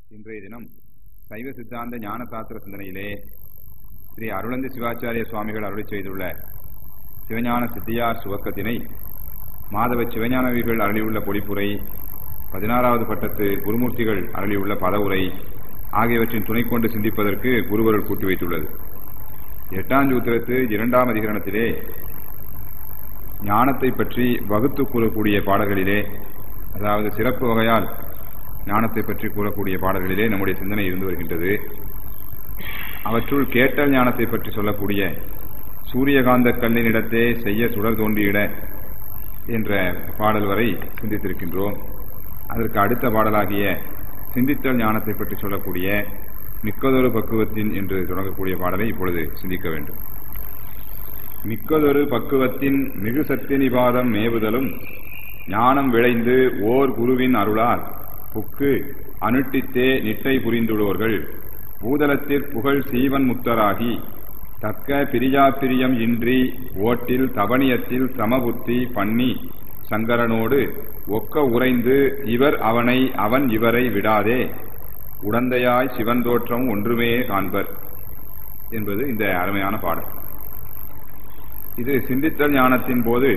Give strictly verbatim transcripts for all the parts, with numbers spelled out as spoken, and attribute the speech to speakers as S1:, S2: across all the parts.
S1: இன்றைய தினம் சைவ சித்தாந்த ஞான சாஸ்திர சிந்தனையிலே ஸ்ரீ அருளந்தி சிவாச்சாரிய சுவாமிகள் அருளிச் செய்துள்ள சிவஞான சித்தியார் சுவக்கத்தினை மாதவ சிவஞானவிகள் அருளியுள்ள பொழிப்புரை, பதினாறாவது பட்டத்து குருமூர்த்திகள் அருளியுள்ள பதவுரை ஆகியவற்றின் துணை கொண்டு சிந்திப்பதற்கு குருவருள் கூட்டி வைத்துள்ளது. எட்டாம் சூத்திரத்து இரண்டாம் அதிகரணத்திலே ஞானத்தை பற்றி வகுத்து கூறக்கூடிய பாடல்களிலே, அதாவது சிறப்பு வகையால் ஞானத்தை பற்றி கூறக்கூடிய பாடல்களிலே நம்முடைய சிந்தனை இருந்து வருகின்றது. அவற்றுள் கேட்டல் ஞானத்தை பற்றி சொல்லக்கூடிய சூரியகாந்த கல்லினிடத்தே செய்ய சுடர் தோன்றியிட என்ற பாடல் வரை சிந்தித்திருக்கின்றோம். அதற்கு அடுத்த பாடலாகிய சிந்தித்தல் ஞானத்தை பற்றி சொல்லக்கூடிய மிக்கதொரு பக்குவத்தின் என்று தொடங்கக்கூடிய பாடலை இப்பொழுது சிந்திக்க வேண்டும். மிக்கதொரு பக்குவத்தின் மிகு சத்தினிபாதம் மேவுதலும் ஞானம் விளைந்து ஓர் குருவின் அருளால் புக்கு அனுட்டித்தே நிட்டை புரிந்துள்ளோர்கள் பூதலத்திற் புகழ் சீவன் முத்தராகி தக்க பிரியாப்பிரியம் இன்றி ஓட்டில் தவணியத்தில் சமபுத்தி பண்ணி சங்கரனோடு ஒக்க உறைந்து இவர் அவனை அவன் இவரை விடாதே உடந்தையாய் சிவன் தோற்றம் ஒன்றுமே காண்பர் என்பது இந்த அருமையான பாடல். இது சிந்தித்தல் ஞானத்தின் போது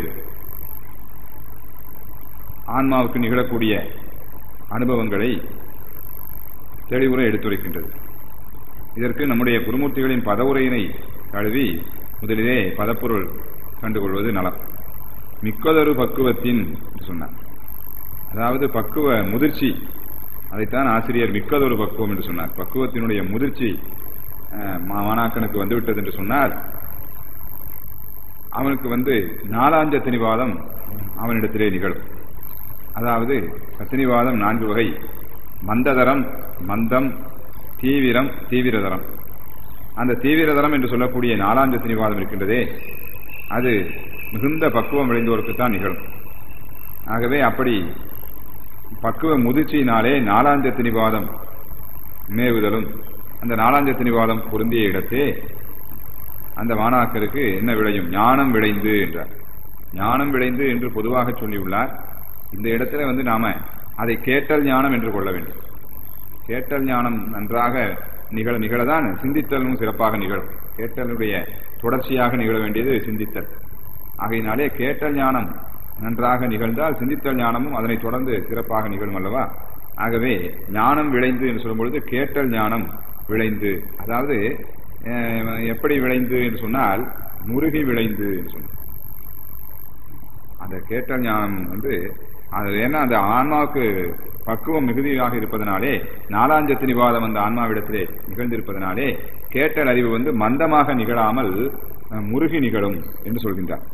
S1: ஆன்மாவுக்கு நிகழக்கூடிய அனுபவங்களை தெளிவுரை எடுத்துரைக்கின்றது. இதற்கு நம்முடைய குருமூர்த்திகளின் பதவுரையினை தழுவி முதலிலே பதப்பொருள் கண்டுகொள்வது நலம். மிக்கதொரு பக்குவத்தின் என்று சொன்னார். அதாவது பக்குவ முதிர்ச்சி, அதைத்தான் ஆசிரியர் மிக்கதொரு பக்குவம் என்று சொன்னார். பக்குவத்தினுடைய முதிர்ச்சி மாணாக்கனுக்கு வந்துவிட்டது என்று சொன்னார். அவனுக்கு வந்து நாலாஞ்ச திணிவாதம் அவனிடத்திலே நிகழும். அதாவது சத்தினிவாதம் நான்கு வகை: மந்ததரம், மந்தம், தீவிரம், தீவிரதரம். அந்த தீவிரதரம் என்று சொல்லக்கூடிய நாலாஞ்ச திணிவாதம் இருக்கின்றதே, அது மிகுந்த பக்குவம் விளைந்தோருக்குத்தான் நிகழும். ஆகவே அப்படி பக்குவ முதிர்ச்சியினாலே நாலாஞ்ச திணிவாதம் மேவுதலும், அந்த நாலாஞ்ச திணிவாதம் பொருந்திய இடத்தே அந்த மாணாக்கருக்கு என்ன விளையும்? ஞானம் விளைந்து என்றார். ஞானம் விளைந்து என்று பொதுவாக சொல்லியுள்ளார். இந்த இடத்துல வந்து நாம அதை கேட்டல் ஞானம் என்று கொள்ள வேண்டும். கேட்டல் ஞானம் நன்றாக நிகழ நிகழதான் சிந்தித்தலும் சிறப்பாக நிகழும். கேட்டலுடைய தொடர்ச்சியாக நிகழ வேண்டியது சிந்தித்தல். ஆகையினாலே கேட்டல் ஞானம் நன்றாக நிகழ்ந்தால் சிந்தித்தல் ஞானமும் அதனை தொடர்ந்து சிறப்பாக நிகழும் அல்லவா? ஆகவே ஞானம் விளைந்து என்று சொல்லும் பொழுது கேட்டல் ஞானம் விளைந்து, அதாவது எப்படி விளைந்து என்று சொன்னால் முருகி விளைந்து என்று சொன்ன அந்த கேட்டல் ஞானம் வந்து அது ஏன்னா அந்த ஆன்மாவுக்கு பக்குவம் மிகுதியாக இருப்பதனாலே, நாலாஞ்ச திணிவாதம் அந்த ஆன்மாவிடத்திலே நிகழ்ந்திருப்பதனாலே கேட்டல் அறிவு வந்து மந்தமாக நிகழாமல் முருகி நிகழும் என்று சொல்கின்றார்.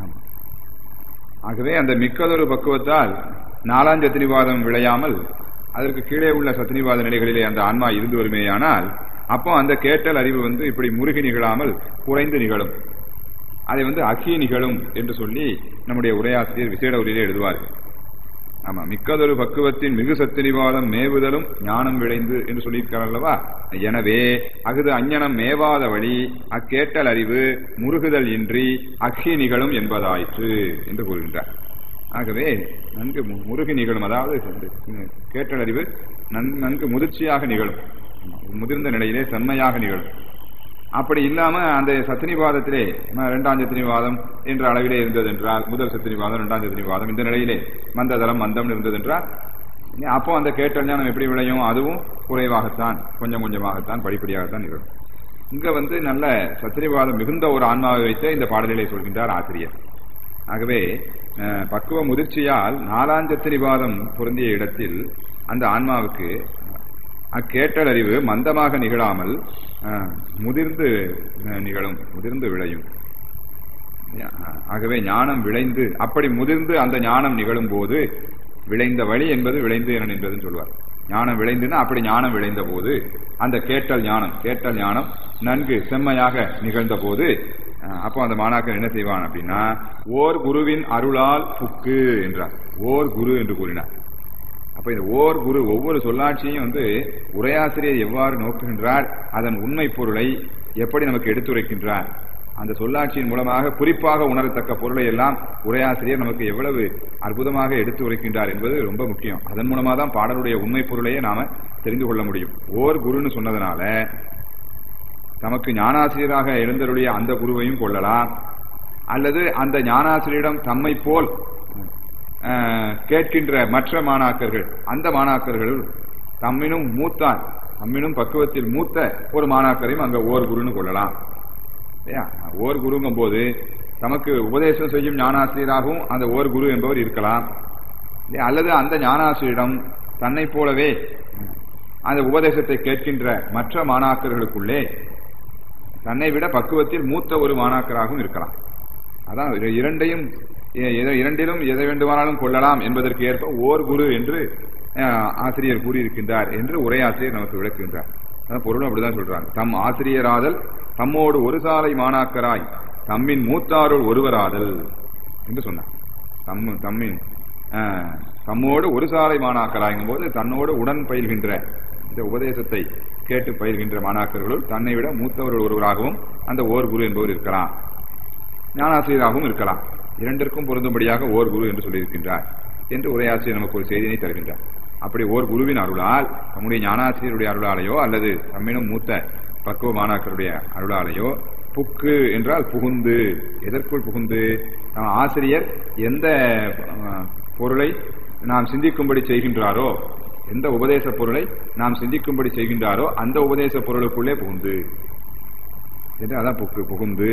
S1: ஆகவே அந்த மிக்கதொரு பக்குவத்தால் நாலாஞ்ச திணிவாதம் விளையாமல் அதற்கு கீழே உள்ள சத்தினிவாத நிலைகளிலே அந்த ஆன்மா இருந்து வருமேயானால் அப்போ அந்த கேட்டல் அறிவு வந்து இப்படி முருகி நிகழாமல் குறைந்து நிகழும். அதை வந்து அகி நிகழும் என்று சொல்லி நம்முடைய உரையாசிரியர் விசேட உரையிலே எழுதுவார்கள். ஆமா, மிக்கதொரு பக்குவத்தின் மிகு சத்தினிவாதம் மேவுதலும் ஞானம் விளைந்து என்று சொல்லியிருக்கிறார் அல்லவா? எனவே அகுது அஞ்ஞனம் மேவாத வழி அக்கேட்டல் அறிவு முருகுதல் இன்றி அகி நிகழும் என்பதாயிற்று என்று கூறுகின்றார். ஆகவே நன்கு முருகி நிகழும், அதாவது கேட்டல் அறிவு நன்கு முதிர்ச்சியாக நிகழும், முதிர்ந்த நிலையிலே செம்மையாக நிகழும். அப்படி இல்லாம அந்த சத்தினிவாதத்திலே இரண்டாம் சத்தினிவாதம் என்ற அளவிலே இருந்தது என்றால், முதல் சத்தினிவாதம் இரண்டாம் சத்தினிவாதம் இந்த நிலையிலே மந்ததரம் மந்தம் இருந்தது என்றால் அப்போ அந்த கேட்டல் ஞானம் எப்படி விளையும்? அதுவும் குறைவாகத்தான், கொஞ்சம் கொஞ்சமாகத்தான், படிப்படியாகத்தான் நிகழும். இங்க வந்து நல்ல சத்தினிவாதம் மிகுந்த ஒரு ஆன்மாவை வைத்து இந்த பாடலிலே சொல்கின்றார் ஆசிரியர். ஆகவே பக்குவ முதிர்ச்சியால் நாலாஞ்சத்திரிவாதம் பொருந்திய இடத்தில் அந்த ஆன்மாவுக்கு அக்கேட்டல் அறிவு மந்தமாக நிகழாமல் முதிர்ந்து நிகழும், முதிர்ந்து விளையும். ஆகவே ஞானம் விளைந்து, அப்படி முதிர்ந்து அந்த ஞானம் நிகழும் போது விளைந்த வழி என்பது விளைந்து என நின்றதுன்னு சொல்வார். ஞானம் விளைந்துன்னா அப்படி ஞானம் விளைந்த போது அந்த கேட்டல் ஞானம் கேட்டல் ஞானம் நன்கு செம்மையாக நிகழ்ந்த போது அப்போ அந்த மாணாக்கர் என்ன செய்வான் அப்படின்னா, ஓர் குருவின் அருளால் புக்கு என்றார். ஓர் குரு என்று கூறினார். அப்ப இந்த ஓர் குரு, ஒவ்வொரு சொல்லாட்சியும் வந்து உரையாசிரியர் எவ்வாறு நோக்குகின்றார், அதன் உண்மை பொருளை எப்படி நமக்கு எடுத்துரைக்கின்றார், அந்த சொல்லாட்சியின் மூலமாக குறிப்பாக உணரத்தக்க பொருளை எல்லாம் உரையாசிரியர் நமக்கு எவ்வளவு அற்புதமாக எடுத்து உரைக்கின்றார் என்பது ரொம்ப முக்கியம். அதன் மூலமாக தான் பாடலுடைய உண்மை பொருளையே நாம தெரிந்து கொள்ள முடியும். ஓர் குருன்னு சொன்னதுனால தமக்கு ஞானாசிரியராக எழுந்தருடைய அந்த குருவையும் கொள்ளலாம், அல்லது அந்த ஞானாசிரியரிடம் தம்மை போல் கேட்கின்ற மற்ற மாணாக்கர்கள், அந்த மாணாக்கர்கள் தம்மினும் மூத்தார், தம்மினும் பக்குவத்தில் மூத்த ஒரு மாணாக்கரையும் அங்க ஓர் குருன்னு கொள்ளலாம். ஓர் குருங்கும் போது தமக்கு உபதேசம் செய்யும் ஞானாசிரியராகவும் அந்த ஓர் குரு என்பவர் இருக்கலாம், அல்லது அந்த ஞானாசிரியரிடம் தன்னை போலவே அந்த உபதேசத்தை கேட்கின்ற மற்ற மாணாக்கர்களுக்குள்ளே தன்னை விட பக்குவத்தில் மூத்த ஒரு மாணாக்கராகவும் இருக்கலாம். அதான் இரண்டையும் இரண்டிலும் எதை வேண்டுமானாலும் கொள்ளலாம் என்பதற்கு ஏற்ப ஓர் குரு என்று ஆசிரியர் கூறியிருக்கின்றார் என்று உரையாசிரியர் நமக்கு விளக்குகின்றார். பொருளும் அப்படிதான் சொல்றாங்க. தம் ஆசிரியராதல் தம்மோடு ஒரு சாலை மாணாக்கராய் தம்மின் மூத்தாருள் ஒருவராதல் என்று சொன்னார். தம் தம்மின் தம்மோடு ஒரு சாலை மாணாக்கராய்க்கும் போது தன்னோடு உடன் பயில்கின்ற இந்த உபதேசத்தை கேட்டு பயில்கின்ற மாணாக்கர்களுள் தன்னை விட மூத்தவர்கள் ஒருவராகவும் அந்த ஓர் குரு என்பவர் இருக்கலாம், ஞானாசிரியராகவும் இருக்கலாம். இரண்டிற்கும் பொருந்தும்படியாக ஓர் குரு என்று சொல்லியிருக்கின்றார் என்று உரையாசிரியர் நமக்கு ஒரு செய்தியை தருகின்றார். அப்படி ஓர் குருவின் அருளால், நம்முடைய ஞானாசிரியருடைய அருளாலேயோ அல்லது தம்மினும் மூத்த பக்குவ மாணாக்கருடைய அருளாலேயோ, புக்கு என்றால் புகுந்து, எதற்குள் புகுந்து, ஆசிரியர் எந்த பொருளை நாம் சிந்திக்கும்படி செய்கின்றாரோ, எந்த உபதேச பொருளை நாம் சிந்திக்கும்படி செய்கின்றாரோ அந்த உபதேச பொருளுக்குள்ளே புகுந்து என்று, அதான் புக்கு புகுந்து.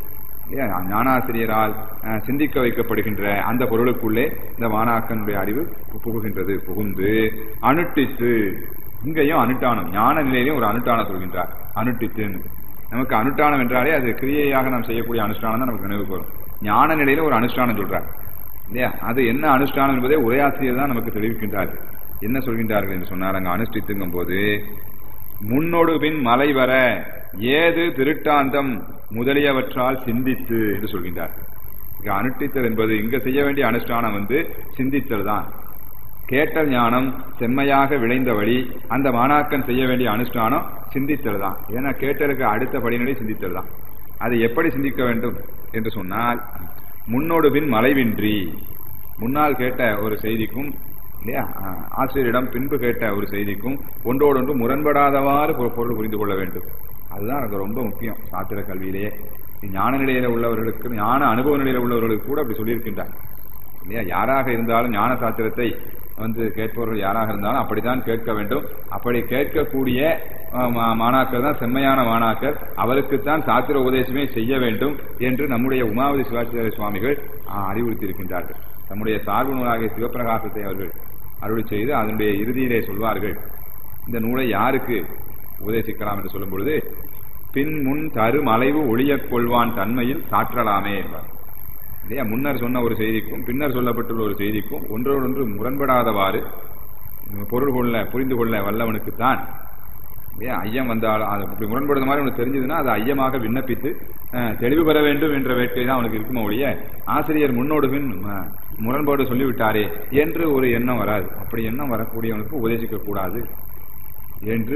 S1: ஞானாசிரியரால் சிந்திக்க வைக்கப்படுகின்ற அந்த பொருளுக்குள்ளே இந்த மாணாக்கனுடைய அறிவு புகுகின்றது, புகுந்து. அனுட்டித்து, இங்கேயும் அனுட்டானம், ஞான நிலையிலையும் ஒரு அனுட்டானம் சொல்கின்றார். அனுட்டித்து நமக்கு அனுஷ்டானம் என்றாலே அது கிரியையாக நாம் செய்யக்கூடிய அனுஷ்டானம் தான் நமக்கு நினைவுக்கு வரும். ஞான நிலையில ஒரு அனுஷ்டானம் சொல்றார் இல்லையா? அது என்ன அனுஷ்டானம் என்பதை உரையாசிரியர் தான் நமக்கு தெரிவிக்கின்றார்கள். என்ன சொல்கின்றார்கள் என்று சொன்னார், அங்க அனுஷ்டித்துங்கும் போது முன்னோடு பின் மலை வர ஏது திருட்டாந்தம் முதலியவற்றால் சிந்தித்து என்று சொல்கின்றார். இங்க அனுஷ்டித்தல் என்பது இங்க செய்ய வேண்டிய அனுஷ்டானம் வந்து சிந்தித்தல் தான். கேட்டல் ஞானம் செம்மையாக விளைந்த வழி அந்த மாணாக்கன் செய்ய வேண்டிய அனுஷ்டானம் சிந்தித்தல் தான். ஏன்னா கேட்டலுக்கு அடுத்த படிநிலை சிந்தித்தல் தான். அதை எப்படி சிந்திக்க வேண்டும் என்று சொன்னால், முன்னோடு பின் மலைவின்றி, முன்னால் கேட்ட ஒரு செய்திக்கும் இல்லையா ஆசிரியரிடம் பின்பு கேட்ட ஒரு செய்திக்கும் ஒன்றோடொன்று முரண்படாதவாறு பொருள் புரிந்து கொள்ள வேண்டும். அதுதான் எனக்கு ரொம்ப முக்கியம் சாத்திர கல்வியிலேயே. ஞான நிலையில உள்ளவர்களுக்கு, ஞான அனுபவ நிலையில உள்ளவர்களுக்கு கூட அப்படி சொல்லியிருக்கின்றார் இல்லையா? யாராக இருந்தாலும் ஞான சாத்திரத்தை வந்து கேட்பவர்கள் யாராக இருந்தாலும் அப்படித்தான் கேட்க வேண்டும். அப்படி கேட்கக்கூடிய மாணாக்கர் தான் செம்மையான மாணாக்கர், அவருக்குத்தான் சாத்திர உபதேசமே செய்ய வேண்டும் என்று நம்முடைய உமாவதி சிவாச்சாரிய சுவாமிகள் அறிவுறுத்தியிருக்கின்றார்கள். நம்முடைய சார்பு நூலாகிய சிவப்பிரகாசத்தை அவர்கள் அருளி செய்து அதனுடைய இறுதியிலே சொல்வார்கள், இந்த நூலை யாருக்கு உபதேசிக்கலாம் என்று சொல்லும் பொழுது, பின் முன் தரு மலைவு ஒளியக் கொள்வான் தன்மையில் சாற்றலாமே என்பார் இல்லையா? முன்னர் சொன்ன ஒரு செய்திக்கும் பின்னர் சொல்லப்பட்டுள்ள ஒரு செய்திக்கும் ஒன்றோடொன்று முரண்படாதவாறு பொருள் கொள்ள புரிந்து கொள்ள வல்லவனுக்குத்தான் இல்லையா ஐயம் வந்தால் அப்படி முரண்படுற மாதிரி அவனுக்கு தெரிஞ்சதுன்னா அதை ஐயமாக விண்ணப்பித்து தெளிவு பெற வேண்டும் என்ற வேட்கை தான் அவனுக்கு இருக்குமோ ஒழிய ஆசிரியர் முன்னோடு பின் முரண்பாடு சொல்லிவிட்டாரே என்று ஒரு எண்ணம் வராது. அப்படி எண்ணம் வரக்கூடியவனுக்கு உபதேசிக்க கூடாது என்று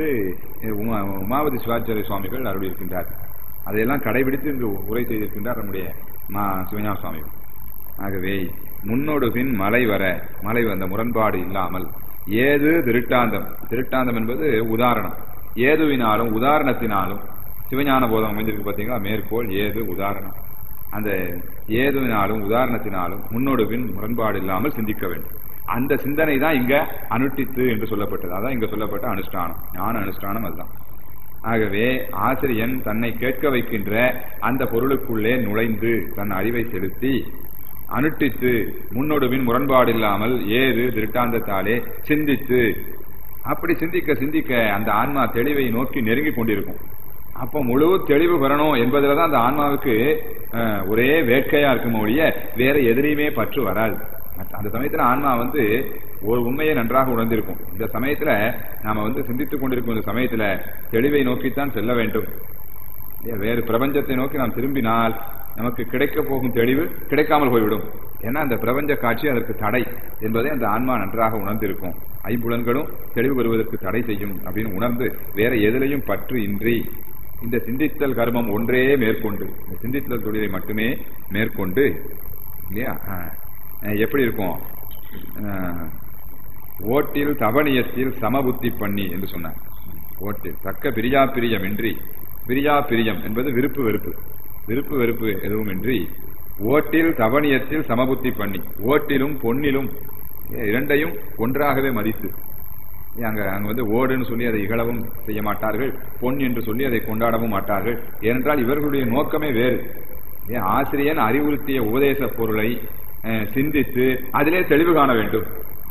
S1: உமாவதி சிவாச்சாரிய சுவாமிகள் அருள் இருக்கின்றார். அதையெல்லாம் கடைபிடித்து இங்கு உரை செய்திருக்கின்றார் நம்முடைய மா சிவஞான சுவாமிகள். ஆகவே முன்னோடு பின் மலை வர, மலை வந்த முரண்பாடு இல்லாமல், ஏது திருட்டாந்தம், திருட்டாந்தம் என்பது உதாரணம், ஏதுவினாலும் உதாரணத்தினாலும் சிவஞான போதம் அமைந்திருக்கு பார்த்தீங்களா, மேற்கோள் ஏது உதாரணம், அந்த ஏதுவினாலும் உதாரணத்தினாலும் முன்னோடு பின் முரண்பாடு இல்லாமல் சிந்திக்க வேண்டும். அந்த சிந்தனை தான் இங்க அனுஷ்டித்து என்று சொல்லப்பட்டது. அதான் இங்க சொல்லப்பட்ட அனுஷ்டானம், ஞான அனுஷ்டானம் அதுதான். ஆகவே ஆசிரியன் தன்னை கேட்க வைக்கின்ற அந்த பொருளுக்குள்ளே நுழைந்து தன் அறிவை செலுத்தி அனுஷ்டித்து முன்னோடு பின் முரண்பாடு இல்லாமல் ஏது திருட்டாந்தத்தாலே சிந்தித்து, அப்படி சிந்திக்க சிந்திக்க அந்த ஆன்மா தெளிவை நோக்கி நெருங்கி கொண்டிருக்கும். அப்ப முழு தெளிவு பெறணும் என்பதுலதான் அந்த ஆன்மாவுக்கு ஒரே வேட்கையா இருக்கும் ஒழிய வேற எதிரையுமே பற்று வராது. அந்த சமயத்துல ஆன்மா வந்து ஒரு உண்மையை நன்றாக உணர்ந்திருக்கும். இந்த சமயத்துல நாம வந்து சிந்தித்துக் கொண்டிருக்கும் இந்த சமயத்துல தெளிவை நோக்கித்தான் செல்ல வேண்டும். வேறு பிரபஞ்சத்தை நோக்கி நாம் திரும்பினால் நமக்கு கிடைக்க போகும் தெளிவு கிடைக்காமல் போய்விடும். ஏன்னா அந்த பிரபஞ்ச காட்சி அதற்கு தடை என்பதை அந்த ஆன்மா நன்றாக உணர்ந்திருக்கும். ஐம்புலன்களும் தெளிவு பெறுவதற்கு தடை செய்யும் அப்படின்னு உணர்ந்து வேற எதிலையும் பற்று இன்றி இந்த சிந்தித்தல் கர்மம் ஒன்றே மேற்கொண்டு, இந்த சிந்தித்தல் தொழிலை மட்டுமே மேற்கொண்டு இல்லையா எப்படி இருக்கும், ஓட்டில் தவணியத்தில் சமபுத்தி பண்ணி என்று சொன்னார். ஓட்டில் தக்க பிரியா பிரியமின்றி, பிரியா பிரியம் என்பது விருப்பு வெறுப்பு, விருப்பு வெறுப்பு எதுவும் இன்றி ஓட்டில் தவணியத்தில் சமபுத்தி பண்ணி, ஓட்டிலும் பொன்னிலும் இரண்டையும் ஒன்றாகவே மதித்து, அங்க அங்க வந்து ஓடுன்னு சொல்லி அதை இகழவும் செய்ய மாட்டார்கள், பொன் என்று சொல்லி அதை கொண்டாடவும் மாட்டார்கள். ஏனென்றால் இவர்களுடைய நோக்கமே வேறு. ஆசிரியன் அறிவுறுத்திய உபதேச பொருளை சிந்தித்து அதிலே தெளிவு காண வேண்டும்.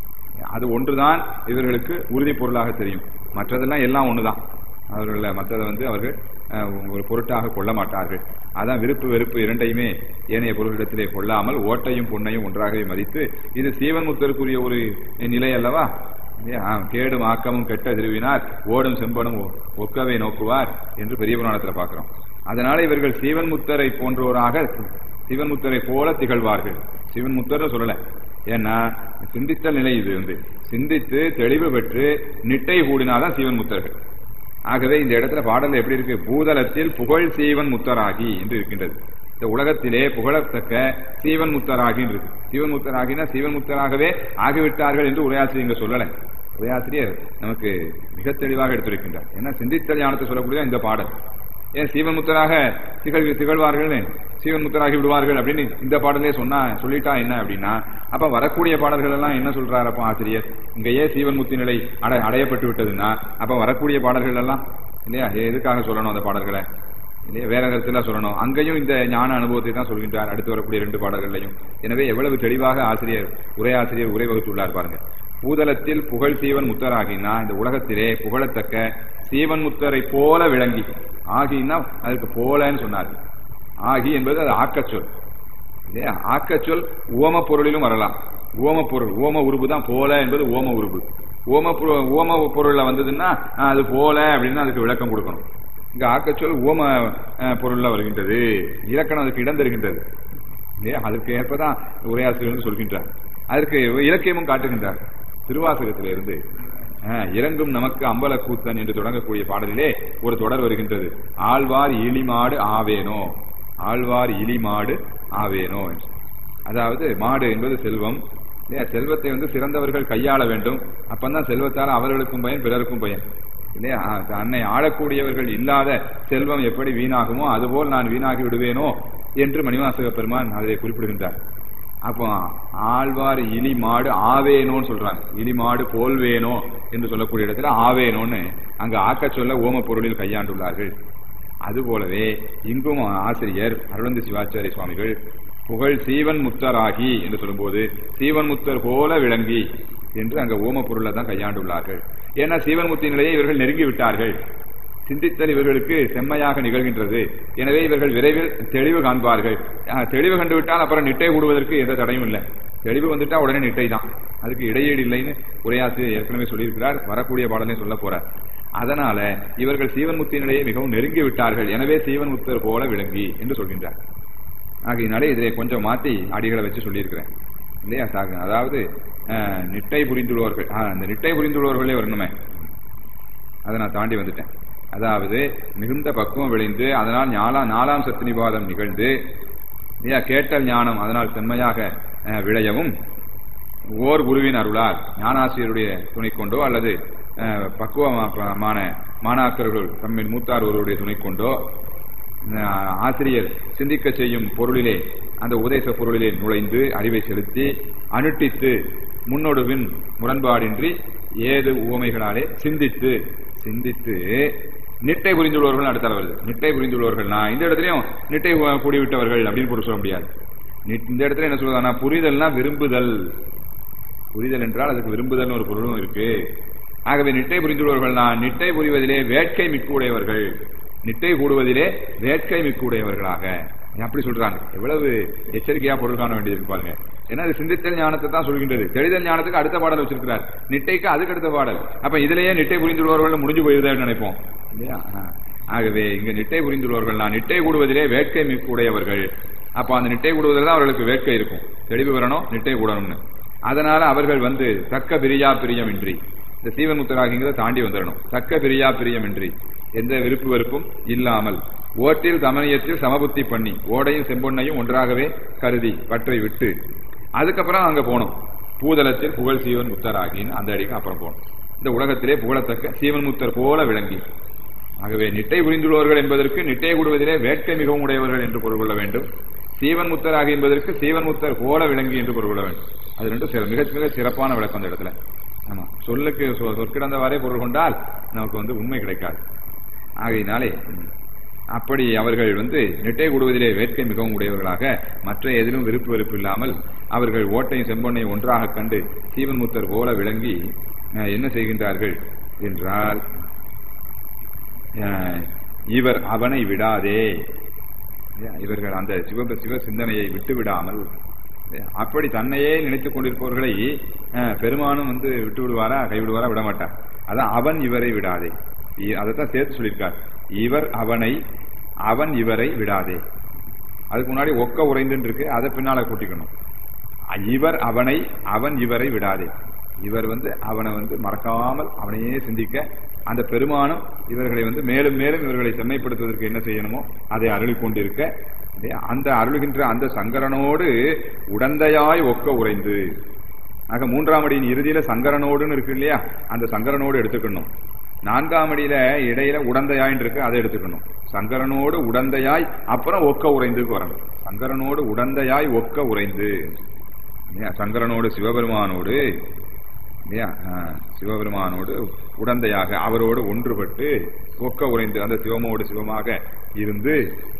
S1: அது ஒன்றுதான் இவர்களுக்கு உறுதி பொருளாக தெரியும். மற்றதெல்லாம் எல்லாம் ஒண்ணுதான். அவர்கள் மற்றதை வந்து அவர்கள் ஒரு பொருட்டாக கொள்ள மாட்டார்கள். அதான் விருப்பு வெறுப்பு இரண்டையுமே ஏனைய பொருளிடத்திலே கொள்ளாமல் ஓட்டையும் பொன்னையும் ஒன்றாகவே மதித்து, இது சீவன் முத்தருக்குரிய ஒரு நிலை அல்லவா? கேடும் ஆக்கமும் கெட்ட திருவினார் ஓடும் செம்பனும் ஒக்கவை நோக்குவார் என்று பெரிய புராணத்தில் பார்க்கிறோம். அதனால இவர்கள் சீவன் முத்தரை போன்றோராக சிவன் முத்தரை போல திகழ்வார்கள். சிவன் முத்தர் சொல்லல, ஏன்னா சிந்தித்தல் நிலை இது வந்து சிந்தித்து தெளிவு பெற்று நிட்டை கூடினாதான் சீவன் முத்தர்கள். ஆகவே இந்த இடத்துல பாடல் எப்படி இருக்கு? பூதலத்தில் புகழ் சீவன் முத்தராகி என்று இருக்கின்றது. இந்த உலகத்திலே புகழத்தக்க சீவன் முத்தராகி இருக்கு. சீவன் முத்தராகினா சீவன் முத்தராகவே ஆகிவிட்டார்கள் என்று உரையாசிரியர் இங்க சொல்லலை. உரையாசிரியர் நமக்கு மிக தெளிவாக எடுத்துரைக்கின்றார். ஏன்னா சிந்தித்தல் ஞானத்தை சொல்லக்கூடிய இந்த பாடல். ஏன் சீவன் முத்தராக திகழ் திகழ்வார்கள் சீவன் முத்தராகி விடுவார்கள் அப்படின்னு இந்த பாடலே சொன்னா சொல்லிட்டா என்ன அப்படின்னா, அப்ப வரக்கூடிய பாடல்கள் எல்லாம் என்ன சொல்றாரு அப்ப ஆசிரியர்? இங்கேயே சீவன் முத்தி நிலை அடை அடையப்பட்டு விட்டதுன்னா அப்ப வரக்கூடிய பாடல்கள் எல்லாம் இல்லையா எதுக்காக சொல்லணும்? அந்த பாடல்களை இல்லையா வேற கருத்துல சொல்லணும். அங்கேயும் இந்த ஞான அனுபவத்தை தான் சொல்கின்றார் அடுத்து வரக்கூடிய ரெண்டு பாடல்களையும். எனவே எவ்வளவு தெளிவாக ஆசிரியர் உரையாசிரியர் உரை வகுத்துள்ளார் பாருங்க. பூதலத்தில் புகழ் சீவன் முத்தராகினா இந்த உலகத்திலே புகழத்தக்க சீவன் முத்தரை போல விளங்கி, ஆகினா அதுக்கு போலன்னு சொன்னார். ஆகி என்பது அது ஆக்கச்சொல் இல்லையா? ஆக்கச்சொல் ஓம பொருளிலும் வரலாம். ஓம பொருள் ஓம உருபு தான் போல என்பது ஓம உருபு. ஓம ஓம பொருள்ல வந்ததுன்னா அது போல அப்படின்னு அதுக்கு விளக்கம் கொடுக்கணும். இங்க ஆக்கச்சொல் ஓம பொருள்ல வருகின்றது, இலக்கணம் அதுக்கு இடம் தருகின்றது இல்லையா? அதுக்கு ஏற்பதான் உரையாசிரியர் சொல்கின்றார். அதற்கு இலக்கியமும் காட்டுகின்றார். திருவாசகத்திலிருந்து இறங்கும் நமக்கு அம்பல கூத்தன் என்று தொடங்கக்கூடிய பாடலிலே ஒரு தொடர் வருகின்றது. ஆழ்வார் இலிமாடு ஆவேனோ, ஆழ்வார் இலிமாடு ஆவேனோ. அதாவது மாடு என்பது செல்வம். செல்வத்தை வந்து சிறந்தவர்கள் கையாள வேண்டும். அப்பந்தான் செல்வத்தால் அவர்களுக்கும் பயன் பிறருக்கும் பயன் இல்லையா? அன்னை ஆளக்கூடியவர்கள் இல்லாத செல்வம் எப்படி வீணாகுமோ அதுபோல் நான் வீணாகி விடுவேனோ என்று மணிவாசக பெருமான் அதிலே குறிப்பிடுகின்றார். அப்போ ஆழ்வார் இலி மாடு ஆவேனோன்னு சொல்றாங்க. இலி மாடு போல்வேனோ என்று சொல்லக்கூடிய இடத்துல ஆவேனோன்னு அங்க ஆக்க சொல்ல ஓம பொருளில் கையாண்டுள்ளார்கள். அதுபோலவே இங்கும் ஆசிரியர் அருளந்தி சிவாச்சாரிய சுவாமிகள் புகழ் சீவன் முத்தராகி என்று சொல்லும்போது சீவன் முத்தர் போல விளங்கி என்று அங்க ஓம பொருளை தான் கையாண்டுள்ளார்கள். ஏன்னா சீவன் முத்தி நிலையை இவர்கள் நெருங்கி விட்டார்கள். சிந்தித்தல் இவர்களுக்கு செம்மையாக நிகழ்கின்றது. எனவே இவர்கள் விரைவில் தெளிவு காண்பார்கள். தெளிவு கண்டுவிட்டால் அப்புறம் நிட்டை கூடுவதற்கு எந்த தடையும் இல்லை. தெளிவு வந்துட்டா உடனே நிட்டை தான், அதுக்கு இடையீடு இல்லைன்னு உரையாசிரியர் ஏற்கனவே சொல்லியிருக்கிறார். வரக்கூடிய பாடலையும் சொல்ல போறார். அதனால இவர்கள் சீவன் முத்தி நிலையை மிகவும் நெருங்கி விட்டார்கள். எனவே சீவன் முத்தர் போல விளங்கி என்று சொல்கின்றார். ஆகையினாலே இதை கொஞ்சம் மாற்றி அடிகளை வச்சு சொல்லியிருக்கிறேன் இல்லையா? அதாவது நிட்டை புரிந்துள்ளவர்கள், அந்த நிட்டை புரிந்துள்ளவர்களே வரணுமே, அதை நான் தாண்டி வந்துட்டேன். அதாவது மிகுந்த பக்குவம் விளைந்து அதனால் ஞாலா நாலாம் சத்தினிபாதம் நிகழ்ந்து கேட்டல் ஞானம் அதனால் செம்மையாக விளையவும் ஓர் குருவின் அருளால் ஞானாசிரியருடைய துணை கொண்டோ அல்லது பக்குவமான மாணாக்கர்கள் தம்மின் மூத்தார் ஒருவருடைய துணை கொண்டோ ஆசிரியர் சிந்திக்க செய்யும் பொருளிலே அந்த உபதேச பொருளிலே நுழைந்து அறிவை செலுத்தி அனுட்டித்து முன்னொடுவின் முரண்பாடின்றி ஏது உவமைகளாலே சிந்தித்து சிந்தித்து நிட்டை புரிந்துள்ளவர்கள் அடுத்தால வருது. நிட்டை புரிந்துள்ளவர்கள்னா இந்த இடத்துலயும் நிட்டை கூடிவிட்டவர்கள் அப்படின்னு பொருள் சொல்ல முடியாது. இந்த இடத்துல என்ன சொல்றதுனா புரிதல்னா விரும்புதல். புரிதல் என்றால் அதுக்கு விரும்புதல் ஒரு பொருளும் இருக்கு. ஆகவே நிட்டை புரிந்துள்ளவர்கள்னா நிட்டை புரிவதிலே வேட்கை மிக்குடையவர்கள், நிட்டை கூடுவதிலே வேட்கை மிக்குடையவர்களாக அப்படி சொல்றாங்க. எவ்வளவு எச்சரிக்கையா பொருள் காண வேண்டியது பாருங்க. ஏன்னா அது சிந்தித்தல் ஞானத்தை தான் சொல்கின்றது. தெளிதல் ஞானத்துக்கு அடுத்த பாடல் வச்சிருக்கிறார், நிட்டைக்கு அதுக்கு அடுத்த பாடல். அப்ப இதுலயே நிட்டை புரிந்துள்ளவர்கள் முடிஞ்சு போயிருதான் நினைப்போம் இல்லையா? ஆகவே இங்க நிட்டை புரிந்துள்ளவர்கள் நான் நிட்டை கூடுவதிலே வேட்கை மிக்குடையவர்கள். அப்ப அந்த நிட்டை கூடுவதில் தான் அவர்களுக்கு வேட்கை இருக்கும். தெளிவு வரணும், நிட்டை கூடணும்னு. அதனால அவர்கள் வந்து தக்க பிரியா பிரியம் இன்றி இந்த சீவன் முத்தராகிங்கிறத தாண்டி வந்துடணும். தக்க பிரியா பிரியம் இன்றி எந்த விருப்பு வெறுப்பும் இல்லாமல் ஓட்டில் தமனியத்தில் சமபுத்தி பண்ணி ஓடையும் செம்பொன்னையும் ஒன்றாகவே கருதி பற்றை விட்டு அதுக்கப்புறம் அங்க போனோம். பூதலத்தில் புகழ் சீவன் முத்தராகின்னு அந்த அடிக்கு அப்புறம் போகணும். இந்த உலகத்திலே புகழத்தக்க சீவன் முத்தர் போல விளங்கி. ஆகவே நிட்டை புரிந்துள்ளவர்கள் என்பதற்கு நிட்டை கூடுவதிலே வேட்கை மிகவும் உடையவர்கள் என்று பொருள் கொள்ள வேண்டும். சீவன் முத்தராகி என்பதற்கு சீவன் முத்தர் போல விளங்கி என்று பொருள் கொள்ள வேண்டும். அது ரெண்டும் மிக மிக சிறப்பான விளக்கம் அந்த இடத்துல. ஆமா, சொல்லுக்கு சொற்கிடந்தவாறே பொருள் கொண்டால் நமக்கு வந்து உண்மை கிடைக்காது. ஆகையினாலே அப்படி அவர்கள் வந்து நெட்டை கூடுவதிலே வேட்கை மிகவும் உடையவர்களாக மற்ற எதிலும் விருப்பு வெறுப்பு இல்லாமல் அவர்கள் ஓட்டையும் செம்பொன்னையும் ஒன்றாக கண்டு சீவன் முத்தர் போல விளங்கி என்ன செய்கின்றார்கள் என்றால், இவர் அவனை விடாதே, இவர்கள் அந்த சிவ சிவ சிந்தனையை விட்டு விடாமல் அப்படி தன்னையே நினைத்துக் கொண்டிருப்பவர்களை பெருமானும் வந்து விட்டு விடுவாரா கைவிடுவாரா விட மாட்டார். அதான் அவன் இவரை விடாதே, அதைத்தான் சேர்த்து சொல்லியிருக்கார். இவர் அவனை, அவன் இவரை விடாதே. அதுக்கு முன்னாடி ஒக்க உறைந்து இருக்கு, அதை பின்னால கூட்டிக்கணும். இவர் அவனை, அவன் இவரை விடாதே. இவர் வந்து அவனை வந்து மறக்காமல் அவனையே சிந்திக்க, அந்த பெருமானும் இவர்களை வந்து மேலும் மேலும் இவர்களை செம்மைப்படுத்துவதற்கு என்ன செய்யணுமோ அதை அருளிக் கொண்டிருக்க, அந்த அருளுகின்ற அந்த சங்கரனோடு உடந்தையாய் ஒக்க உறைந்து. ஆக மூன்றாம் அடியின் இறுதியில சங்கரனோடுன்னு இருக்கு இல்லையா, அந்த சங்கரனோடு எடுத்துக்கணும். நான்காம் அடியில இடையில உடந்தையாய் இருக்கு, அதை எடுத்துக்கணும். சங்கரனோடு உடந்தையாய் அப்புறம் ஒக்க உறைந்துக்கு வரணும். சங்கரனோடு உடந்தையாய் ஒக்க உறைந்து, சங்கரனோடு சிவபெருமானோடு இல்லையா, சிவபெருமானோடு உடந்தையாக அவரோடு ஒன்றுபட்டு ஒக்க உறைந்து அந்த சிவமோடு சிவமாக இருந்து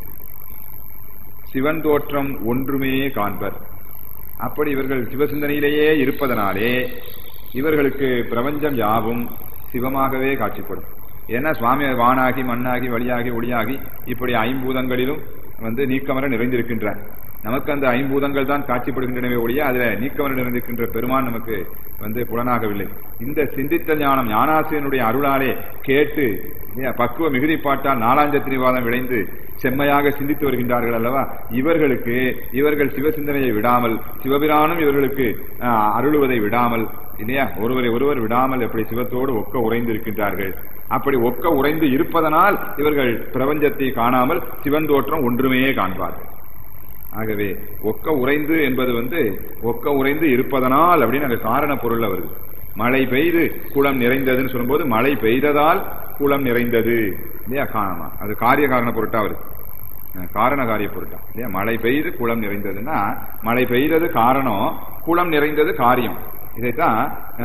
S1: சிவன் தோற்றம் ஒன்றுமே காண்பர். அப்படி இவர்கள் சிவசிந்தனையிலேயே இருப்பதனாலே இவர்களுக்கு பிரபஞ்சம் யாவும் சிவமாகவே காட்சிப்படும். ஏன்னா சுவாமி வானாகி மண்ணாகி வழியாகி ஒளியாகி இப்படி ஐம்பூதங்களிலும் வந்து நீக்கமர நிறைந்திருக்கின்றார். நமக்கு அந்த ஐம்பூதங்கள் தான் காட்சிப்படுகின்றனவே ஒழிய அதுல நீக்கமர நிறைந்திருக்கின்ற பெருமான் நமக்கு வந்து புலனாகவில்லை. இந்த சிந்தித்த ஞானம் ஞானாசிரியனுடைய அருளாலே கேட்டு பக்குவ மிகுதிப்பாட்டால் நாலாஞ்சத்திரிவாதம் விளைந்து செம்மையாக சிந்தித்து வருகின்றார்கள் அல்லவா, இவர்களுக்கு இவர்கள் சிவசிந்தனையை விடாமல் சிவபிரானும் இவர்களுக்கு அருளுவதை விடாமல் இல்லையா, ஒருவரை ஒருவர் விடாமல் எப்படி சிவத்தோடு ஒக்க உறைந்து இருக்கின்றார்கள். அப்படி ஒக்க உறைந்து இருப்பதனால் இவர்கள் பிரபஞ்சத்தை காணாமல் சிவன் தோற்றம் ஒன்றுமே காண்பார்கள். ஆகவே ஒக்க உறைந்து என்பது வந்து ஒக்க உறைந்து இருப்பதனால் அப்படின்னு அந்த காரண பொருள் வருது. மழை பெய்து குளம் நிறைந்ததுன்னு சொல்லும்போது மழை பெய்ததால் குளம் நிறைந்தது இல்லையா, காரணமா அது காரிய காரண பொருட்டா வருது, காரண காரிய பொருட்டா இல்லையா. மழை பெய்து குளம் நிறைந்ததுன்னா மழை பெய்தது காரணம், குளம் நிறைந்தது காரியம். இதைத்தான்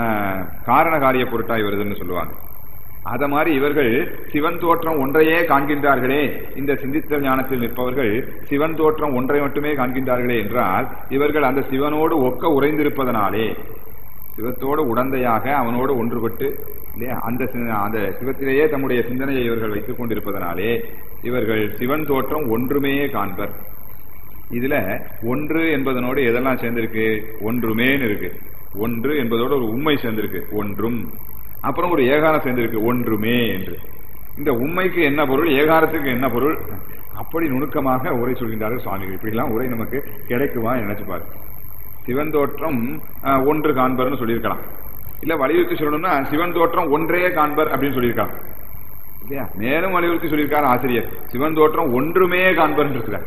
S1: காரண காரிய பொருட்டாய் வருதுன்னு சொல்லுவாங்க. அத மாதிரி இவர்கள் சிவன் தோற்றம் ஒன்றையே காண்கின்றார்களே, இந்த சிந்தித்த ஞானத்தில் நிற்பவர்கள் சிவன் தோற்றம் ஒன்றை மட்டுமே காண்கின்றார்களே என்றால் இவர்கள் அந்த சிவனோடு ஒக்க உறைந்திருப்பதனாலே, சிவத்தோடு உடந்தையாக அவனோடு ஒன்றுபட்டு இல்லையா அந்த அந்த சிவத்திலேயே தம்முடைய சிந்தனையை இவர்கள் வைத்துக் கொண்டிருப்பதனாலே இவர்கள் சிவன் தோற்றம் ஒன்றுமே காண்பர். இதுல ஒன்று என்பதனோடு எதெல்லாம் சேர்ந்திருக்கு, ஒன்றுமேன்னு இருக்கு. ஒன்று என்பதோடு ஒரு உண்மை சேர்ந்திருக்கு, ஒன்றும். அப்புறம் ஒரு ஏகாரம் சேர்ந்திருக்கு, ஒன்றுமே என்று. இந்த உண்மைக்கு என்ன பொருள், ஏகாரத்துக்கு என்ன பொருள், அப்படி நுணுக்கமாக உரை சொல்கின்றார்கள் சுவாமிகள். இப்படி எல்லாம் உரை நமக்கு கிடைக்குமா நினைச்சுப்பாரு. சிவன் தோற்றம் ஒன்று காண்பர்னு சொல்லியிருக்கலாம், இல்ல வலியுறுத்தி சொல்லணும்னா சிவன் தோற்றம் ஒன்றே காண்பர் அப்படின்னு சொல்லியிருக்காங்க இல்லையா. மேலும் வலியுறுத்தி சொல்லியிருக்காரு ஆசிரியர், சிவன் தோற்றம் ஒன்றுமே காண்பர் இருக்கிறார்.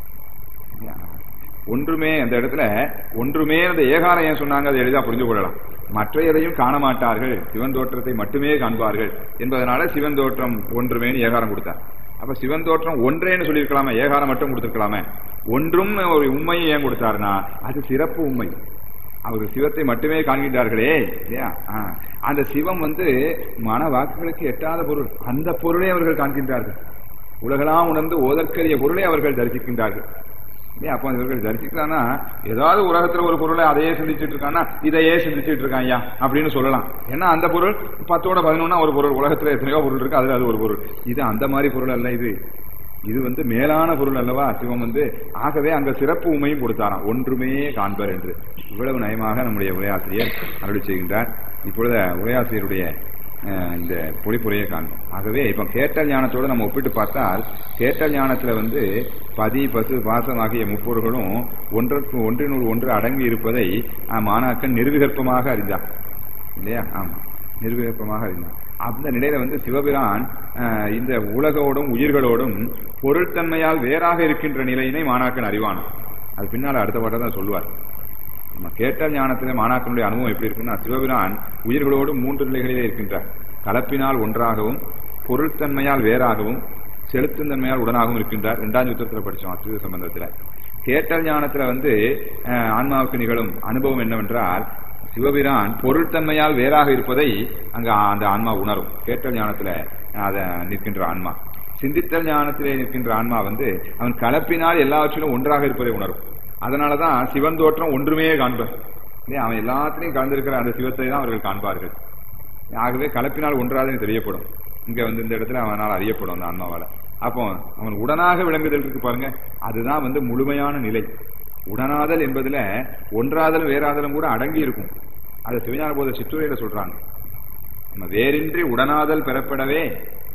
S1: ஒன்றுமே அந்த இடத்துல ஒன்றுமே அந்த ஏகாரம் ஏன் சொன்னாங்க அதை எளிதா புரிந்து கொள்ளலாம். மற்ற எதையும் காண மாட்டார்கள், சிவன் தோற்றத்தை மட்டுமே காண்பார்கள் என்பதனால சிவன் தோற்றம் ஒன்றுமேன்னு ஏகாரம் கொடுத்தார். அப்ப சிவன் தோற்றம் ஒன்றேன்னு சொல்லியிருக்கலாமே, ஏகாரம் மட்டும் கொடுத்திருக்கலாமே. ஒன்றும் ஒரு உண்மையை ஏன் கொடுத்தாருன்னா அது சிறப்பு உண்மை. அவர்கள் சிவத்தை மட்டுமே காண்கின்றார்களே இல்லையா, அந்த சிவம் வந்து மன வாக்குகளுக்கு எட்டாத பொருள், அந்த பொருளை அவர்கள் காண்கின்றார்கள். உலகெல்லாம் உணர்ந்து ஓதற்கரிய பொருளை அவர்கள் தரிசிக்கின்றார்கள். அப்ப இவர்கள் தரிசிக்கிறான்னா ஏதாவது உலகத்துல ஒரு பொருளை அதையே சிந்திச்சுட்டு இருக்கான்னா இதையே சிந்திச்சுட்டு இருக்கான் ஐயா அப்படின்னு சொல்லலாம். ஏன்னா அந்த பொருள் பத்தோட பதினொன்னா ஒரு பொருள், உலகத்துல எத்தனையோ பொருள் இருக்கு, அதுல அது ஒரு பொருள். இது அந்த மாதிரி பொருள் அல்ல, இது இது வந்து மேலான பொருள் அல்லவா சிவம் வந்து. ஆகவே அங்க சிறப்பு உண்மையும் கொடுத்தாராம், ஒன்றுமே காண்பர் என்று. இவ்வளவு நயமாக நம்முடைய உரையாசிரியர் அருளி செய்கின்றார். இப்பொழுது உரையாசிரியருடைய இந்த பொழிப்புரையை காண்போம். ஆகவே இப்ப கேட்டல் ஞானத்தோடு நம்ம ஒப்பிட்டு பார்த்தால் கேட்டல் ஞானத்துல வந்து பதி பசு பாசம் ஆகிய முப்பொருள்களும் ஒன்றுக்கு ஒன்றினூறு ஒன்று அடங்கி இருப்பதை மாணாக்கன் நிர்விகற்பமாக அறிந்தான் இல்லையா. ஆமா, நிர்விகற்பமாக அறிந்தான். அந்த நிலையில வந்து சிவபிரான் இந்த உலகோடும் உயிர்களோடும் பொருள்தன்மையால் வேறாக இருக்கின்ற நிலையினை மாணாக்கன் அறிவான். அது பின்னால அடுத்த பாட்டை தான் சொல்லுவார். நம்ம கேட்டல் ஞானத்திலே மாணாக்கனுடைய அனுபவம் எப்படி இருக்குன்னா, சிவபிரான் உயிர்களோடு மூன்று நிலைகளிலே இருக்கின்றார். கலப்பினால் ஒன்றாகவும், பொருள்தன்மையால் வேறாகவும், செலுத்தும் தன்மையால் உடனாகவும் இருக்கின்றார். இரண்டாம் யுத்தத்தில் படித்தோம் அத்வைத சம்பந்தத்தில். கேட்டல் ஞானத்துல வந்து ஆன்மாவுக்கு நிகழும் அனுபவம் என்னவென்றால், சிவபிரான் பொருள்தன்மையால் வேறாக இருப்பதை அங்க அந்த ஆன்மா உணரும். கேட்டல் ஞானத்துல அத நிற்கின்ற ஆன்மா. சிந்தித்தல் ஞானத்திலே நிற்கின்ற ஆன்மா வந்து அவன் கலப்பினால் எல்லாவற்றிலும் ஒன்றாக இருப்பதை உணரும். அதனாலதான் சிவன் தோற்றம் ஒன்றுமே காண்பார். அவன் எல்லாத்திலையும் கலந்திருக்கிற அந்த சிவத்தை தான் அவர்கள் காண்பார்கள். ஆகவே கலப்பினால் ஒன்றாக தெரியப்படும். இங்க வந்து இந்த இடத்துல அவனால் அறியப்படும் அந்த ஆன்மாவால. அப்போ அவன் உடனாக விளங்குதல் இருக்கு பாருங்க, அதுதான் வந்து முழுமையான நிலை. உடனாதல் என்பதுல ஒன்றாதலும் வேறாதலும் கூட அடங்கி இருக்கும். அதை சிவஞான போத சிற்றுரையில சொல்றாங்க. நம்ம வேறின்றி உடனாதல் பெறப்படவே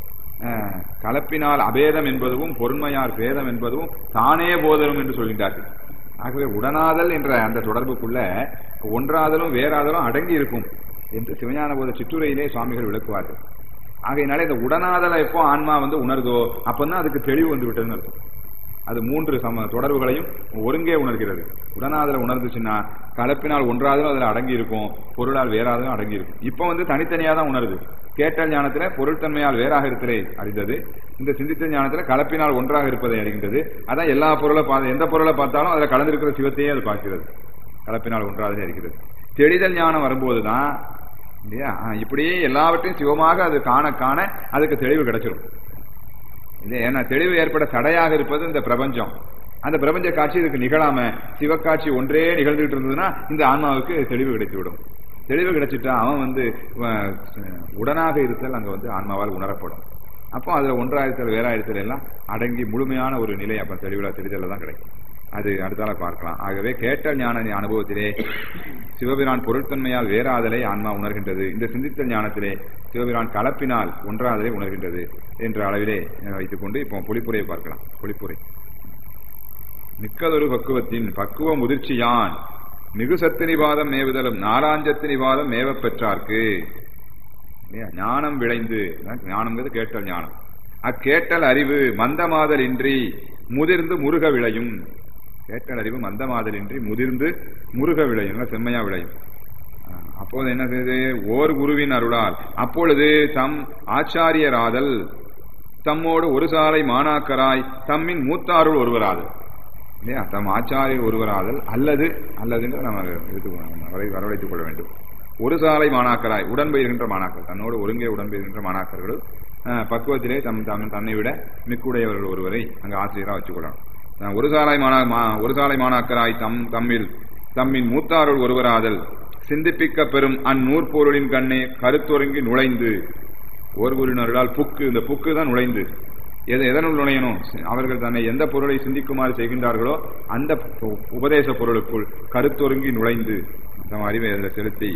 S1: கலப்பினால் அபேதம் என்பதும் பொருண்மையார் பேதம் என்பதும் தானே போதலும் என்று சொல்கின்றார்கள். ஆகவே உடனாதல் என்ற அந்த தொடர்புக்குள்ள ஒன்றாதலும் வேறாதலும் அடங்கி இருக்கும் என்று சிவஞான போத சிற்றுரையிலே சுவாமிகள் விளக்குவார்கள். ஆகையினால இந்த உடனாதலை எப்போ ஆன்மா வந்து உணர்தோ அப்பதான் அதுக்கு தெளிவு வந்து விட்டதுன்னு அர்த்தம். அது மூன்று சம தொடர்புகளையும் ஒருங்கே உணர்கிறது. உடனாதலை உணர்ந்துச்சுன்னா கலப்பினால் ஒன்றாதலும் அதுல அடங்கி இருக்கும், பொருளால் வேறாதலும் அடங்கி இருக்கும். இப்ப வந்து தனித்தனியா தான் உணருது. கேட்டல் ஞானத்துல பொருள்தன்மையால் வேறாக இருத்தலை அறிந்தது, இந்த சிந்தித்த ஞானத்துல கலப்பினால் ஒன்றாக இருப்பதை அறிகின்றது. அதான் எல்லா பொருளை பார்த்து எந்த பொருளை பார்த்தாலும் அதுல கலந்திருக்கிற சிவத்தையே அது பார்க்கிறது, கலப்பினால் ஒன்றாகவே அறிகிறது. தெளிதல் ஞானம் வரும்போதுதான் இல்லையா, இப்படியே எல்லாவற்றையும் சிவமாக அது காண காண அதுக்கு தெளிவு கிடைச்சிடும். இல்லையா, ஏன்னா தெளிவு ஏற்பட தடையாக இருப்பது இந்த பிரபஞ்சம். அந்த பிரபஞ்ச காட்சி இதுக்கு நிகழாம சிவக்காட்சி ஒன்றே நிகழ்ந்துட்டு இருந்ததுன்னா இந்த ஆன்மாவுக்கு தெளிவு கிடைத்துவிடும். தெளிவு கிடைச்சிட்டா அவன் வந்து உடனாக இருத்தல் அங்க வந்து ஆன்மாவால் உணரப்படும். அப்போ அதுல ஒன்றாயிருத்தல் வேறாயிருத்தல் எல்லாம் அடங்கி முழுமையான ஒரு நிலை அப்ப தெளிவுல தெரிதல தான் கிடைக்கும். அது அடுத்தால பார்க்கலாம். ஆகவே கேட்டல் ஞான அனுபவத்திலே சிவபிரான் பொருட்தன்மையால் வேறாதலை ஆன்மா உணர்கின்றது. இந்த சிந்தித்தல் ஞானத்திலே சிவபிரான் கலப்பினால் ஒன்றாதலை உணர்கின்றது என்ற அளவிலே வைத்துக் கொண்டு இப்போ பொழிப்புரையை பார்க்கலாம். பொழிப்புரை: மிக்கதொரு பக்குவத்தின் பக்குவ முதிர்ச்சியான் மிகு சத்தினிவாதம் மேவுதலும் நாலாஞ்சத்தினிவாதம் மேவ பெற்றார்க்கு. ஞானம் விளைந்து, ஞானம்ங்கிறது கேட்டல் ஞானம், அக்கேட்டல் அறிவு மந்தமாதல் இன்றி முதிர்ந்து முருக விளையும். கேட்டல் அறிவு மந்தமாதல் இன்றி முதிர்ந்து முருக விளையும், செம்மையா விளையும். அப்போது என்ன செய்து, ஓர் குருவின் அருளால் அப்பொழுது தம் ஆச்சாரியராதல் தம்மோடு ஒரு சாலை மாணாக்கராய் தம்மின் மூத்தாருள் ஒருவராதல். இல்லையா, தம் ஆச்சாரியர் ஒருவராதல் அல்லது அல்லதுன்னு நம்ம வரவழைத்துக் கொள்ள வேண்டும். ஒரு சாலை மாணாக்கராய் உடன்பெறுகின்ற மாணாக்கர், தன்னோடு ஒருங்கே உடன்பெறுகின்ற மாணாக்கர்கள் பக்குவத்திலே தம் தம் தன்னை விட மிக்குடையவர்கள் ஒருவரை அங்கு ஆசிரியராக வச்சுக் கொள்ளணும். ஒரு சாலை மாணா ஒரு சாலை மாணாக்கராய் தம் தம்மில் தம்மின் மூத்தாருள் ஒருவராதல் சிந்திப்பிக்க பெறும் அந்நூற்பொருளின் கண்ணே கருத்தொருங்கி நுழைந்து. ஒரு குருவினர்களால் புக்கு, இந்த புக்கு தான் நுழைந்து. எது எதனுள் நுழையணும், அவர்கள் தன்னை எந்த பொருளை சிந்திக்குமாறு செய்கின்றார்களோ அந்த உபதேச பொருளுக்குள் கருத்தொருங்கி நுழைந்து தம் அறிவை அதில் செலுத்தி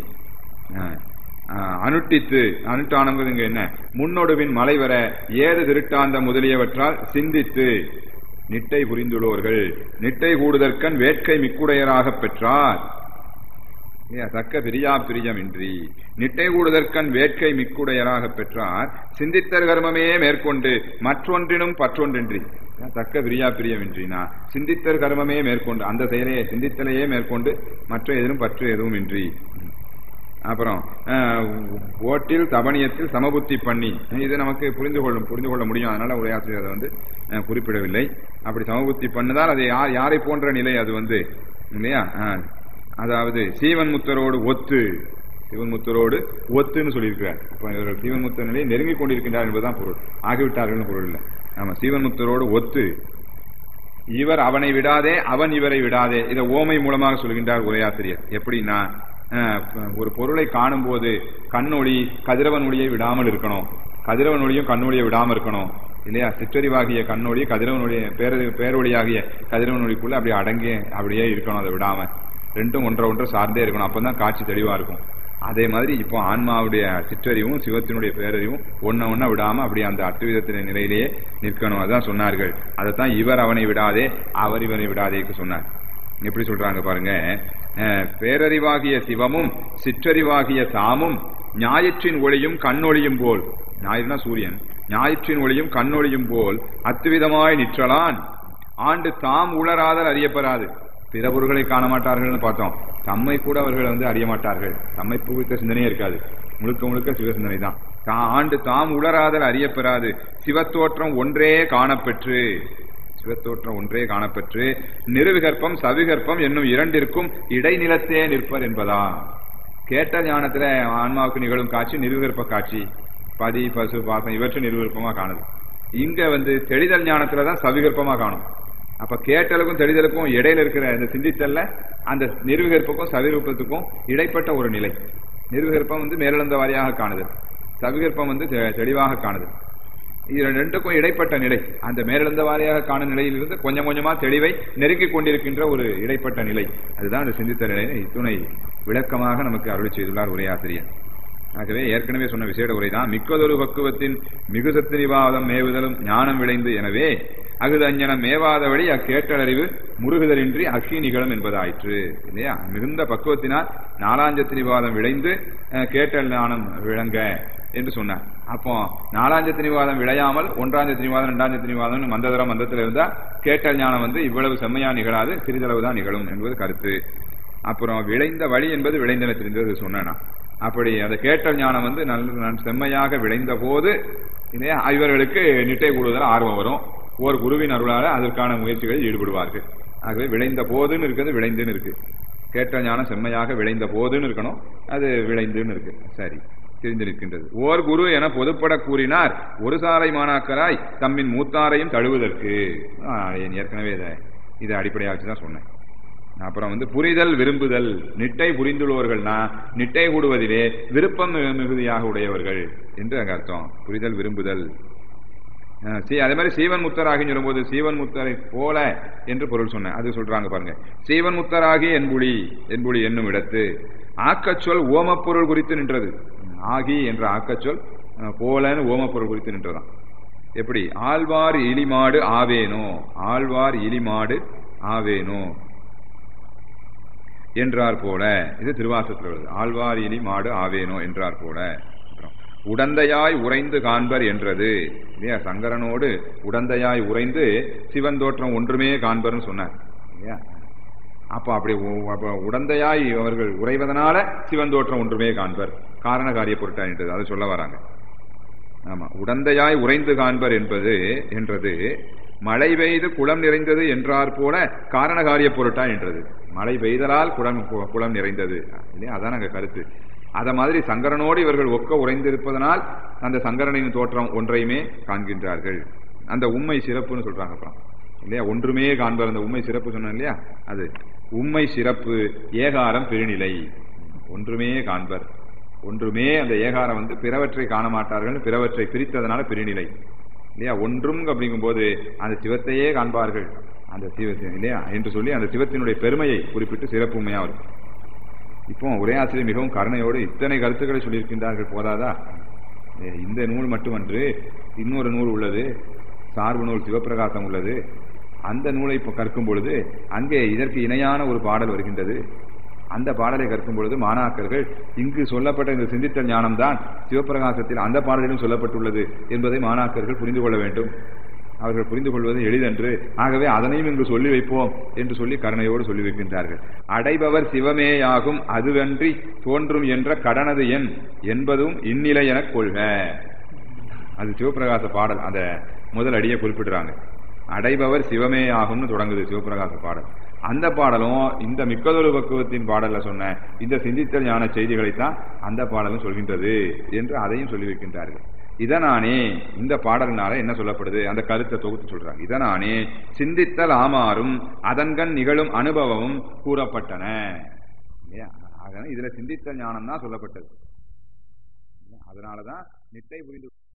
S1: அனுட்டித்து. அனுட்டானங்கிறது இங்க என்ன, முன்னொடுவின் மலை வர ஏது திருட்டாந்த முதலியவற்றால் சிந்தித்து நிட்டை புரிந்துள்ளவர்கள் நிட்டை கூடுதற்கண் வேட்கை மிக்குடையராக பெற்றார். தக்க பிரியா பிரியமின்றி நிட்டை கூடுதற்கண் வேட்கை மிக்குடையராக பெற்றார். சிந்தித்தர் கர்மமே மேற்கொண்டு மற்றொன்றினும் பற்றொன்றின்றி. தக்க பிரியா பிரியமின்றினா சிந்தித்தர் கர்மமே மேற்கொண்டு, அந்த செயலையே சிந்தித்தலையே மேற்கொண்டு மற்ற எதிலும் பற்று எதுவும் இன்றி. அப்புறம் ஓட்டில் தபனியத்தில் சமபுத்தி பண்ணி, இது நமக்கு புரிந்து கொள்ளும் புரிந்து கொள்ள முடியும். அதனால உரையாசிரியர் அதை வந்து குறிப்பிடவில்லை. அப்படி சமபுத்தி பண்ணுதால் அது யார் யாரை போன்ற நிலை அது வந்து இல்லையா, அதாவது சீவன் முத்தரோடு ஒத்து, சிவன் முத்தரோடு ஒத்துன்னு சொல்லியிருக்கிறார். இப்ப இவர்கள் சீவன் முத்த நிலையை நெருங்கிக் கொண்டிருக்கின்றார் என்பதுதான் பொருள், ஆகிவிட்டார்கள் பொருள் இல்லை. ஆமா, சீவன் முத்தரோடு ஒத்து இவர் அவனை விடாதே அவன் இவரை விடாதே. இதை ஓமை மூலமாக சொல்கின்றார் உரையாசிரியர். எப்படின்னா, ஒரு பொருளை காணும் போது கண்ணொளி கதிரவன் ஒளியை விடாமல் இருக்கணும், கதிரவன் ஒளியும் கண்ணொளியை விடாமல் இருக்கணும் இல்லையா. சிற்றறிவாகிய கண்ணொளி கதிரவன் ஒளி பேர பேரொழியாகிய கதிரவன் ஒளிக்குள்ள அப்படியே அடங்கி அப்படியே இருக்கணும், அதை விடாம ரெண்டும் ஒன்றை ஒன்றை சார்ந்தே இருக்கணும். அப்பதான் காட்சி தெளிவா இருக்கும். அதே மாதிரி இப்போ ஆன்மாவுடைய சிற்றறிவும் சிவத்தினுடைய பேரறிவும் ஒன்ன ஒன்ன விடாம அப்படி அந்த அத்துவிதத்தின நிலையிலேயே நிற்கணும். அதான் சொன்னார்கள். அதைத்தான் இவர் அவனை விடாதே அவர் இவனை விடாதேக்கு சொன்னார். எப்படி சொல்றாங்க பாருங்க, பேரறிவாகிய சிவமும் சிற்றறிவாகிய தாமும் ஞாயிற்றின் ஒளியும் கண்ணொளியும் போல், ஞாயிறுனா சூரியன், ஞாயிற்றின் ஒளியும் கண்ணொளியும் போல் அத்துவிதமாய் நிற்றலான் ஆண்டு தாம் உளராதல் அறியப்பெறாது. பிற பொருள்களை காண மாட்டார்கள் பார்த்தோம். தம்மை கூட அவர்கள் வந்து அறிய மாட்டார்கள். தம்மை குறித்த சிந்தனையே இருக்காது, முழுக்க முழுக்க சிவ சிந்தனை தான். ஆண்டு தாம் உளராதல் அறியப்பெறாது சிவத்தோற்றம் ஒன்றே காணப்பெற்று சிவத்தோற்றம் ஒன்றே காணப்பெற்று நிறுவிகற்பம் சவிகற்பம் என்னும் இரண்டிற்கும் இடைநிலத்தே நிற்பர் என்பதா. கேட்ட ஞானத்துல ஆன்மாவுக்கு நிகழும் காட்சி நிறுவிகற்ப காட்சி, பதி பசு பாசம் இவற்றை நிறுவிகற்பமா காணுது. இங்க வந்து தெளிதல் ஞானத்துலதான் சவிகற்பமா காணும். அப்ப கேட்டலுக்கும் தெளிதலுக்கும் இடையில இருக்கிற இந்த சிந்தித்தல்ல அந்த நிறுவிகற்புக்கும் சவிகற்பத்துக்கும் இடைப்பட்ட ஒரு நிலை. நிறுவிகற்பம் வந்து மேலெழுந்த வாரியாக காணுது, சவிகற்பம் வந்து தெளிவாக காணுது. இது ரெண்டுக்கும் இடைப்பட்ட நிலை, அந்த மேலெழுந்த வாரியாக காணும் நிலையிலிருந்து கொஞ்சம் கொஞ்சமா தெளிவை நெருங்கிக் கொண்டிருக்கின்ற ஒரு இடைப்பட்ட நிலை, அதுதான் அந்த சிந்தித்த நிலையை இத்துணை விளக்கமாக நமக்கு அருளி செய்துள்ளார் உரையாசிரியர். ஆகவே ஏற்கனவே சொன்ன விசேட உரைதான் மிக்கதொரு பக்குவத்தின் மிகுசத்து நிவாதம் மேவுதலும் ஞானம் விளைந்து எனவே அகுது அஞ்ஞனம் மேவாதபடி அக்கேட்டலறிவு முருகுதலின்றி அக்கி நிகழும் என்பதாயிற்று இல்லையா. மிகுந்த பக்குவத்தினால் நாலாஞ்சத்து நிவாதம் விளைந்து கேட்டல் ஞானம் விளங்க என்று சொன்னார். அப்போ நாலாஞ்சத்து நிவாதம் விளையாமல் ஒன்றாஞ்சத்து நிவாதம் இரண்டாஞ்சத்து நிவாதம் மந்ததரம் மந்தத்தில் இருந்தா கேட்டல் ஞானம் வந்து இவ்வளவு செம்மையா நிகழாது, சிறிதளவுதான் நிகழும் என்பது கருத்து. அப்புறம் விளைந்த வழி என்பது விளைந்தன தெரிந்தது சொன்னா. அப்படி அந்த கேட்டல் ஞானம் வந்து நல்ல செம்மையாக விளைந்த போது இல்லையா இவர்களுக்கு நிட்டை கூடுதல் ஆர்வம் வரும். ஒரு குருவின் அருளால அதற்கான முயற்சிகளில் ஈடுபடுவார்கள். ஆகவே விளைந்த போதுன்னு இருக்கிறது விளைந்துன்னு இருக்கு. கேட்டல் ஞானம் செம்மையாக விளைந்த போதுன்னு இருக்கணும், அது விளைந்துன்னு இருக்கு. சரி, தெரிந்து நிற்கின்றது. ஓர் குரு என பொதுப்பட கூறினார் ஒரு சாலை மாணாக்கராய் தம்மின் மூத்தாரையும் தழுவதற்கு. ஏற்கனவே இதை இதை அடிப்படையாக வச்சுதான் சொன்னேன். அப்புறம் வந்து புரிதல் விரும்புதல் நிட்டை புரிந்துள்ளவர்கள்னா நிட்டை கூடுவதிலே விருப்பம் மிகுதியாக உடையவர்கள் என்று அங்க அர்த்தம். புரிதல் விரும்புதல். அதே மாதிரி சீவன் முத்தராகி சொல்லும்போது சீவன் முத்தரை போல என்று பொருள் சொன்னேன். அது சொல்றாங்க பாருங்க. சீவன் முத்தராகி என்புலி என்புலி என்னும் இடத்து ஆக்கச்சொல் ஓமப்பொருள் குறித்து நின்றது. ஆகி என்ற ஆக்கச்சொல் போலன்னு ஓமப்பொருள் குறித்து நின்றதான். எப்படி ஆழ்வார் இலிமாடு ஆவேனோ, ஆழ்வார் இலிமாடு ஆவேனோ என்றார் போல. இது திருவாசத்தில் உள்ளது. ஆழ்வார் இனி மாடு ஆவேனோ என்றார் போல. உடந்தையாய் உறைந்து காண்பர் என்றது இல்லையா. சங்கரனோடு உடந்தையாய் உறைந்து சிவன் தோற்றம் ஒன்றுமே காண்பர்னு சொன்னார் இல்லையா. அப்ப அப்படி உடந்தையாய் அவர்கள் உறைவதனால சிவன் தோற்றம் ஒன்றுமே காண்பர் காரண காரிய பொருட்டா என்றது அதை சொல்ல வராங்க. ஆமா, உடந்தையாய் உறைந்து காண்பர் என்பது என்றது மழை பெய்து குளம் நிறைந்தது என்றார் போல காரண காரிய பொருட்டா என்றது. மழை பெய்தலால் குளம் குளம் நிறைந்தது இல்லையா, அதான் அங்க கருத்து. அத மாதிரி சங்கரனோடு இவர்கள் ஒக்க உறைந்திருப்பதனால் அந்த சங்கரனின் தோற்றம் ஒன்றையுமே காண்கின்றார்கள். அந்த உண்மை சிறப்புன்னு சொல்றாங்க அப்புறம் இல்லையா. ஒன்றுமே காண்பர், அந்த உண்மை சிறப்பு சொன்ன இல்லையா, அது உண்மை சிறப்பு ஏகாரம் பெருநிலை. ஒன்றுமே காண்பர், ஒன்றுமே அந்த ஏகாரம் வந்து பிறவற்றை காண மாட்டார்கள், பிறவற்றை பிரித்ததனால பெருநிலை இல்லையா. ஒன்றும் அப்படிங்கும் போது அந்த சிவத்தையே காண்பார்கள் அந்த சிவ இல்லையா என்று சொல்லி அந்த சிவத்தினுடைய பெருமையை குறிப்பிட்டு சிறப்பு உண்மையா வரும். இப்போ உரையாசிரியர் மிகவும் கருணையோடு இத்தனை கருத்துக்களை சொல்லியிருக்கின்றார்கள். போதாதா? இந்த நூல் மட்டுமன்று இன்னொரு நூல் உள்ளது, சார்பு நூல் சிவப்பிரகாசம் உள்ளது. அந்த நூலை இப்போ கற்கும் பொழுது அங்கே இதற்கு இணையான ஒரு பாடல் வருகின்றது. அந்த பாடலை கற்கும் பொழுது மாணாக்கர்கள் இங்கு சொல்லப்பட்ட இந்த சிந்தித்தல் ஞானம்தான் சிவப்பிரகாசத்தில் அந்த பாடலிலும் சொல்லப்பட்டுள்ளது என்பதை மாணாக்கர்கள் புரிந்து கொள்ள வேண்டும். அவர்கள் புரிந்து கொள்வது எளிதன்று. ஆகவே அதனையும் இங்கு சொல்லி வைப்போம் என்று சொல்லி கருணையோடு சொல்லி வைக்கின்றார்கள். அடைபவர் சிவமேயாகும் அதுவன்றி தோன்றும் என்ற கடனது எண் என்பதும் இந்நிலை என கொள்க. அது சிவப்பிரகாச பாடல், அந்த முதல் அடியை குறிப்பிடுறாங்க. அடைபவர் சிவமே ஆகும்னு தொடங்குது சிவப்பிரகாச பாடல். அந்த பாடலும் இந்த மிக்கதொரு பக்குவத்தின் பாடல்ல சொன்ன இந்த சிந்தித்தல் ஞான செய்திகளைத்தான் அந்த பாடலும் சொல்கின்றது என்று அதையும் சொல்லி வைக்கின்றார்கள். இதனானே இந்த பாடலினால என்ன சொல்லப்படுது, அந்த கருத்தை தொகுத்து சொல்றாங்க. இதனானே சிந்தித்தல் ஆமாறும் அதன்கண் நிகழும் அனுபவமும் கூறப்பட்டன. இதுல சிந்தித்தல் ஞானம் தான் சொல்லப்பட்டது. அதனாலதான் நிட்டை புரிந்து